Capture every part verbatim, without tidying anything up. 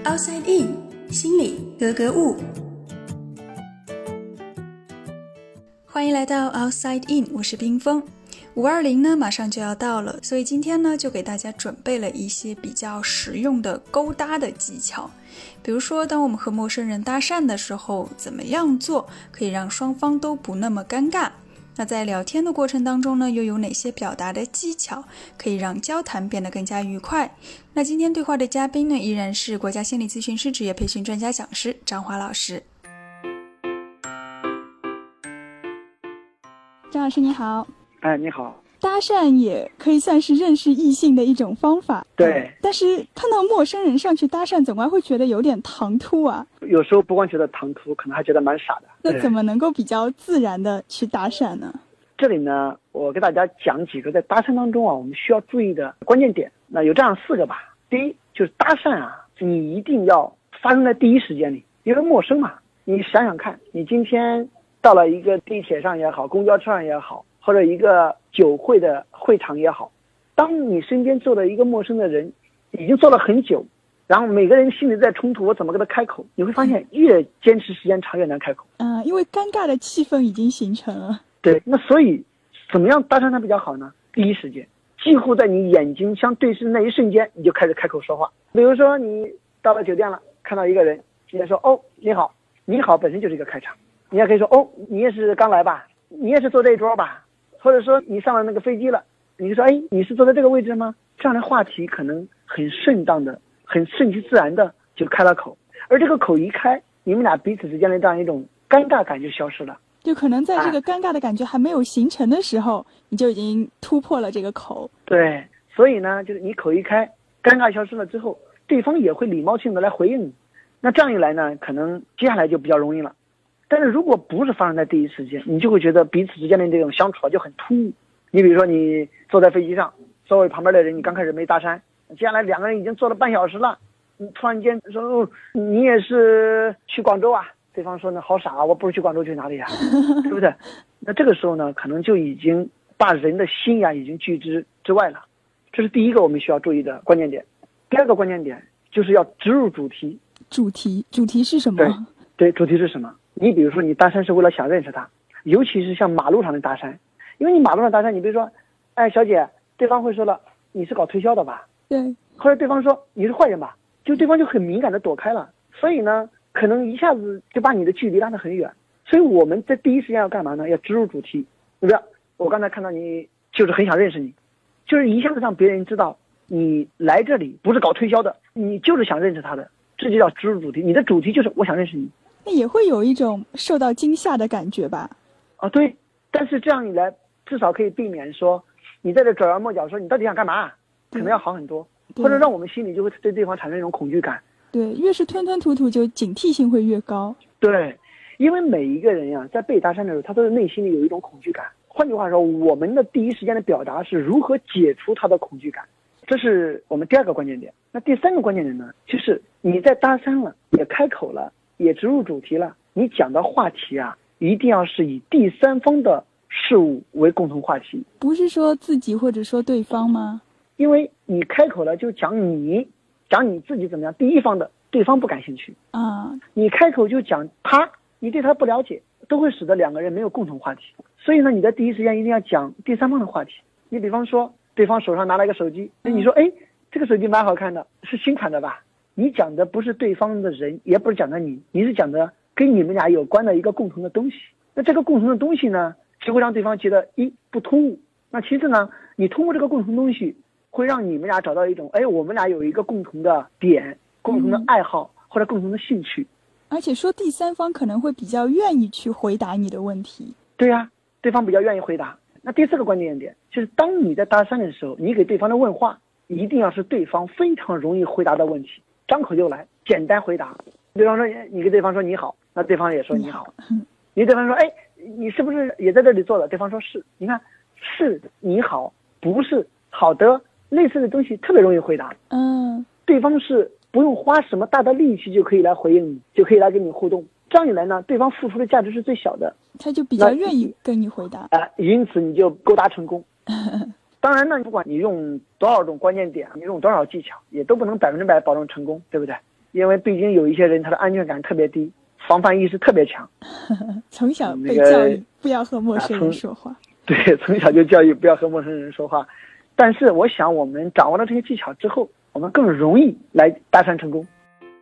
Outside In， 心里格格物。欢迎来到 Outside In， 我是冰峰。五二零呢马上就要到了，所以今天呢就给大家准备了一些比较实用的勾搭的技巧。比如说当我们和陌生人搭讪的时候，怎么样做可以让双方都不那么尴尬。那在聊天的过程当中呢，又有哪些表达的技巧可以让交谈变得更加愉快？那今天对话的嘉宾呢，依然是国家心理咨询师职业培训专家讲师张华老师。张老师你好。 哎，你好。 搭讪也可以算是认识异性的一种方法， 对、 嗯。但是看到陌生人上去搭讪，总归会觉得有点唐突啊。 有时候不光觉得唐突，可能还觉得蛮傻的。 那怎么能够比较自然的去搭讪呢？ 这里呢，我给大家讲几个在搭讪当中啊，我们需要注意的关键点。那有这样四个吧。第一，就是搭讪啊，你一定要发生在第一时间里，因为陌生嘛。你想想看，你今天到了一个地铁上也好，公交车上也好，或者一个酒会的会场也好，当你身边坐了一个陌生的人，已经坐了很久，然后每个人心里在冲突，我怎么跟他开口？你会发现越坚持时间长越难开口。 嗯、呃，因为尴尬的气氛已经形成了。 对，那所以怎么样搭讪他比较好呢？第一时间，几乎在你眼睛相对视那一瞬间，你就开始开口说话。比如说你到了酒店了，看到一个人，直接说哦你好，你好本身就是一个开场。你也可以说哦你也是刚来吧，你也是坐这一桌吧。或者说你上了那个飞机了，你就说哎你是坐在这个位置吗？这样的话题可能很顺当的很顺其自然的就开了口，而这个口一开，你们俩彼此之间的这样一种尴尬感就消失了。 就可能在这个尴尬的感觉还没有形成的时候、啊、你就已经突破了这个口。 对，所以呢就是你口一开，尴尬消失了之后，对方也会礼貌性的来回应你。那这样一来呢，可能接下来就比较容易了。但是如果不是发生在第一时间，你就会觉得彼此之间的这种相处就很突兀。你比如说你坐在飞机上，座位旁边的人你刚开始没搭讪，接下来两个人已经坐了半小时了，你突然间说、哦、你也是去广州啊？对方说呢好傻啊，我不是去广州去哪里啊？对不对？那这个时候呢，可能就已经把人的心呀已经拒之之外了。这是第一个我们需要注意的关键点。第二个关键点就是要植入主题。 主题主题是什么？ 对对，主题是什么？你比如说你搭讪是为了想认识他，尤其是像马路上的搭讪，因为你马路上搭讪，你比如说哎小姐，对方会说了你是搞推销的吧？ 对。 或者对方说你是坏人吧，就对方就很敏感的躲开了，所以呢可能一下子就把你的距离拉得很远。所以我们在第一时间要干嘛呢？要植入主题。对不对？我刚才看到你就是很想认识你，就是一下子让别人知道你来这里不是搞推销的，你就是想认识他的，这就叫植入主题。你的主题就是我想认识你， 那也会有一种受到惊吓的感觉吧？ 啊，对。但是这样一来，至少可以避免说你在这转弯抹角说你到底想干嘛，可能要好很多，或者让我们心里就会对对方产生一种恐惧感。 对，越是吞吞吐吐，就警惕性会越高。 对，因为每一个人呀，在被搭讪的时候，他都是内心里有一种恐惧感。换句话说，我们的第一时间的表达是如何解除他的恐惧感，这是我们第二个关键点。那第三个关键点呢，就是你在搭讪了，也开口了，也植入主题了，你讲的话题啊，一定要是以第三方的事物为共同话题， 不是说自己或者说对方吗？ 因为你开口了就讲你，讲你自己怎么样，第一方的对方不感兴趣啊， 你开口就讲他，你对他不了解，都会使得两个人没有共同话题。所以呢，你在第一时间一定要讲第三方的话题。你比方说对方手上拿了一个手机，你说哎，这个手机蛮好看的，是新款的吧？你讲的不是对方的人，也不是讲的你，你是讲的跟你们俩有关的一个共同的东西。那这个共同的东西呢，就会让对方觉得一不突兀，那其次呢，你通过这个共同东西会让你们俩找到一种哎，我们俩有一个共同的点，共同的爱好、嗯、或者共同的兴趣。 而且说第三方可能会比较愿意去回答你的问题。 对呀、啊，对方比较愿意回答。那第四个关键点就是，当你在搭讪的时候，你给对方的问话一定要是对方非常容易回答的问题，张口就来，简单回答。比方说你跟对方说你好，那对方也说你好。你对方说哎，你是不是也在这里坐的？对方说是。你看是你好，不是好的，类似的东西特别容易回答。 嗯， 对方是不用花什么大的力气就可以来回应你，就可以来跟你互动。这样一来呢，对方付出的价值是最小的， 他就比较愿意跟你回答啊、呃，因此你就勾搭成功。当然呢，不管你用多少种关键点，你用多少技巧，也都不能百分之百保证成功，对不对？ 因为毕竟有一些人他的安全感特别低，防范意识特别强， 从小被教育不要和陌生人说话、 啊、对，从小就教育不要和陌生人说话。但是我想我们掌握了这些技巧之后，我们更容易来搭讪成功。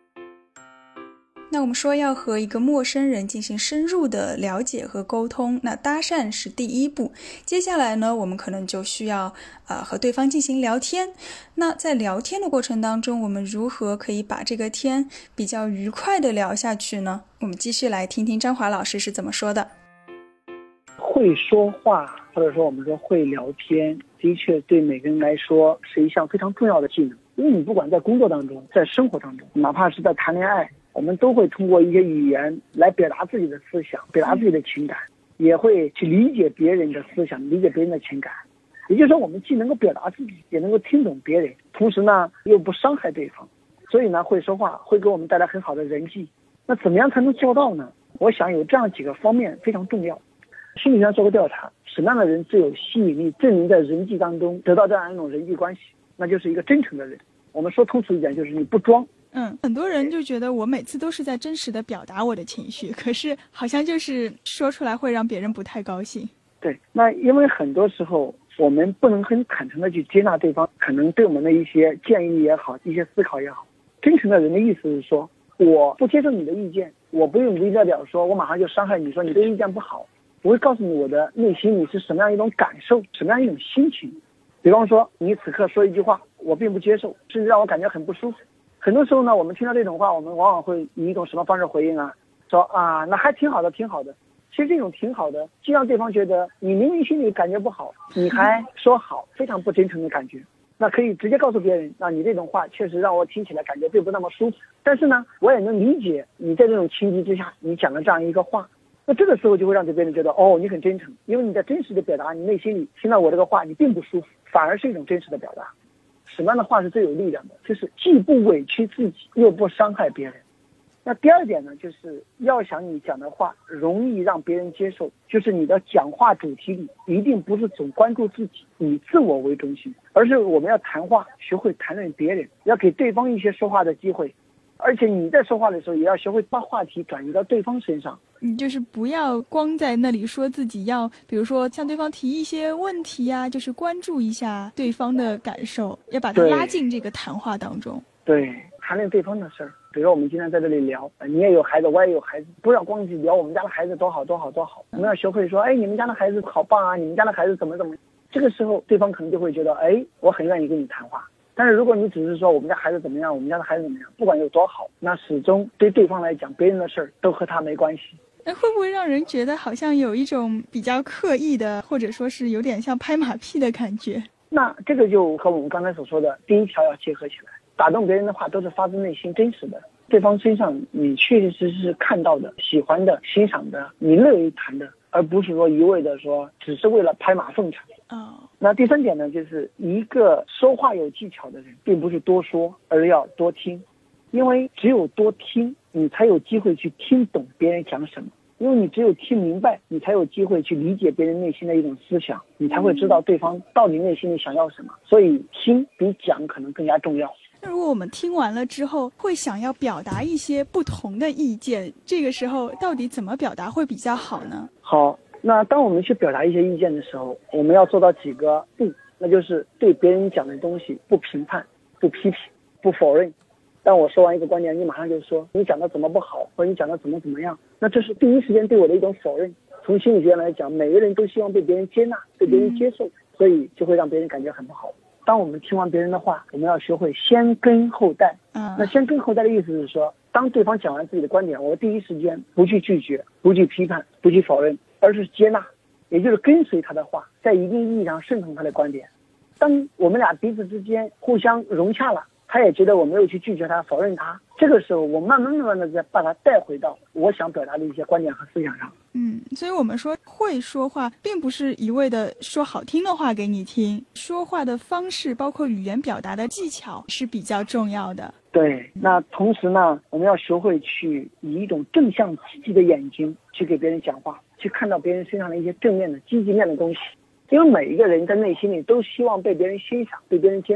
那我们说要和一个陌生人进行深入的了解和沟通，那搭讪是第一步。接下来呢，我们可能就需要呃和对方进行聊天。那在聊天的过程当中，我们如何可以把这个天比较愉快的聊下去呢？我们继续来听听张华老师是怎么说的。 会说话，或者说我们说会聊天，的确对每个人来说是一项非常重要的技能。因为你不管在工作当中，在生活当中，哪怕是在谈恋爱，我们都会通过一些语言来表达自己的思想，表达自己的情感，也会去理解别人的思想，理解别人的情感。也就是说，我们既能够表达自己，也能够听懂别人，同时呢又不伤害对方。所以呢，会说话会给我们带来很好的人际。那怎么样才能做到呢？我想有这样几个方面非常重要。心理学上做过调查，什么样的人最有吸引力，最能在人际当中得到这样一种人际关系？那就是一个真诚的人。我们说通俗一点，就是你不装。 嗯，很多人就觉得我每次都是在真实的表达我的情绪，可是好像就是说出来会让别人不太高兴。 对，那因为很多时候我们不能很坦诚的去接纳对方可能对我们的一些建议也好，一些思考也好。真诚的人的意思是说，我不接受你的意见，我不用微表说我马上就伤害你，说你这个意见不好。我会告诉你我的内心里是什么样一种感受，什么样一种心情。比方说你此刻说一句话我并不接受，甚至让我感觉很不舒服。很多时候呢，我们听到这种话，我们往往会以一种什么方式回应啊？说啊，那还挺好的，挺好的。其实这种挺好的，既让对方觉得你明明心里感觉不好，你还说好，非常不真诚的感觉。那可以直接告诉别人，那你这种话确实让我听起来感觉并不那么舒服。但是呢，我也能理解你在这种情急之下，你讲了这样一个话。那这个时候就会让别人觉得，哦，你很真诚，因为你在真实的表达你内心里听到我这个话你并不舒服，反而是一种真实的表达。什么样的话是最有力量的？就是既不委屈自己又不伤害别人。那第二点呢，就是要想你讲的话容易让别人接受，就是你的讲话主题里一定不是总关注自己，以自我为中心，而是我们要谈话学会谈论别人，要给对方一些说话的机会。而且你在说话的时候也要学会把话题转移到对方身上。 你就是不要光在那里说自己，要比如说向对方提一些问题呀、啊，就是关注一下对方的感受，要把他拉进这个谈话当中。 对，谈论对方的事儿。比如说我们今天在这里聊，你也有孩子，我也有孩子，不要光去聊我们家的孩子多好多好多好，我们要学会说，哎，你们家的孩子好棒啊，你们家的孩子怎么怎么。这个时候对方可能就会觉得，哎，我很愿意跟你谈话。但是如果你只是说我们家孩子怎么样，我们家的孩子怎么样，不管有多好，那始终对对方来讲，别人的事儿都和他没关系。 那会不会让人觉得好像有一种比较刻意的，或者说是有点像拍马屁的感觉？ 那这个就和我们刚才所说的第一条要结合起来，打动别人的话都是发自内心真实的，对方身上你确确实实看到的、喜欢的、欣赏的，你乐于谈的，而不是说一味的说只是为了拍马奉承。 哦。 那第三点呢，就是一个说话有技巧的人并不是多说，而要多听。因为只有多听，你才有机会去听懂别人讲什么，因为你只有听明白，你才有机会去理解别人内心的一种思想，你才会知道对方到底内心里想要什么。所以听比讲可能更加重要。 那如果我们听完了之后会想要表达一些不同的意见，这个时候到底怎么表达会比较好呢？ 好，那当我们去表达一些意见的时候，我们要做到几个不，那就是对别人讲的东西不评判、不批评、不否认。当我说完一个观点，你马上就说你讲的怎么不好，或者你讲的怎么怎么样，那这是第一时间对我的一种否认。从心理学来讲，每个人都希望被别人接纳，被别人接受，所以就会让别人感觉很不好。当我们听完别人的话，我们要学会先跟后带。 嗯， 那先跟后带的意思是说，当对方讲完自己的观点，我第一时间不去拒绝，不去批判，不去否认，而是接纳，也就是跟随他的话，在一定意义上顺从他的观点。当我们俩彼此之间互相融洽了，他也觉得我没有去拒绝他、否认他，这个时候我慢慢慢慢的再把他带回到我想表达的一些观点和思想上。 嗯，所以我们说会说话并不是一味的说好听的话给你听，说话的方式包括语言表达的技巧是比较重要的。 对，那同时呢，我们要学会去以一种正向积极的眼睛去给别人讲话，去看到别人身上的一些正面的积极面的东西。因为每一个人在内心里都希望被别人欣赏、被别人接纳的，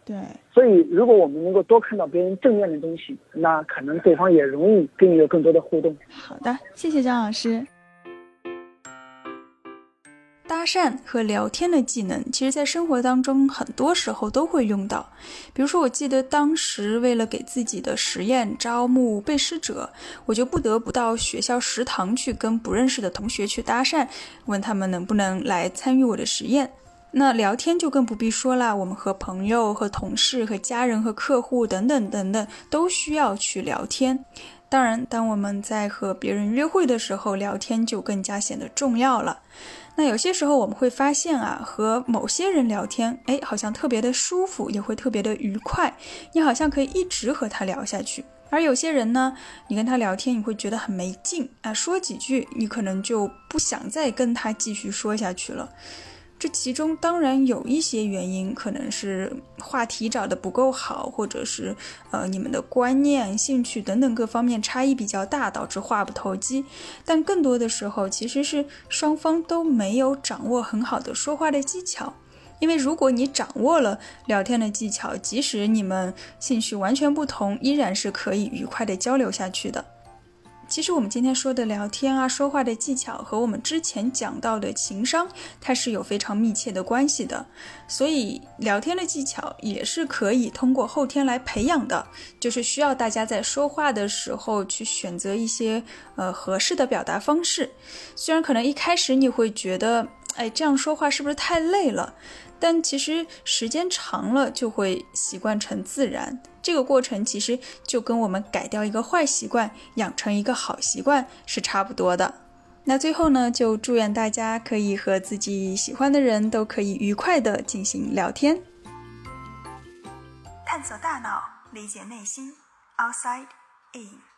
对， 所以如果我们能够多看到别人正面的东西，那可能对方也容易跟你有更多的互动。 好的，谢谢张老师。 搭讪和聊天的技能，其实在生活当中很多时候都会用到。比如说，我记得当时为了给自己的实验招募背诗者，我就不得不到学校食堂去跟不认识的同学去搭讪，问他们能不能来参与我的实验。那聊天就更不必说啦，我们和朋友、和同事、和家人、和客户等等等等都需要去聊天。当然，当我们在和别人约会的时候，聊天就更加显得重要了。那有些时候我们会发现啊，和某些人聊天，哎，好像特别的舒服，也会特别的愉快，你好像可以一直和他聊下去。而有些人呢，你跟他聊天，你会觉得很没劲啊，说几句你可能就不想再跟他继续说下去了。这其中当然有一些原因，可能是话题找得不够好，或者是呃你们的观念、兴趣等等各方面差异比较大，导致话不投机。但更多的时候，其实是双方都没有掌握很好的说话的技巧。因为如果你掌握了聊天的技巧，即使你们兴趣完全不同，依然是可以愉快的交流下去的。其实我们今天说的聊天啊，说话的技巧和我们之前讲到的情商，它是有非常密切的关系的。所以聊天的技巧也是可以通过后天来培养的，就是需要大家在说话的时候去选择一些呃合适的表达方式。虽然可能一开始你会觉得，哎，这样说话是不是太累了？但其实时间长了就会习惯成自然。这个过程其实就跟我们改掉一个坏习惯，养成一个好习惯是差不多的。那最后呢，就祝愿大家可以和自己喜欢的人都可以愉快地进行聊天。探索大脑，理解内心 ，Outside In。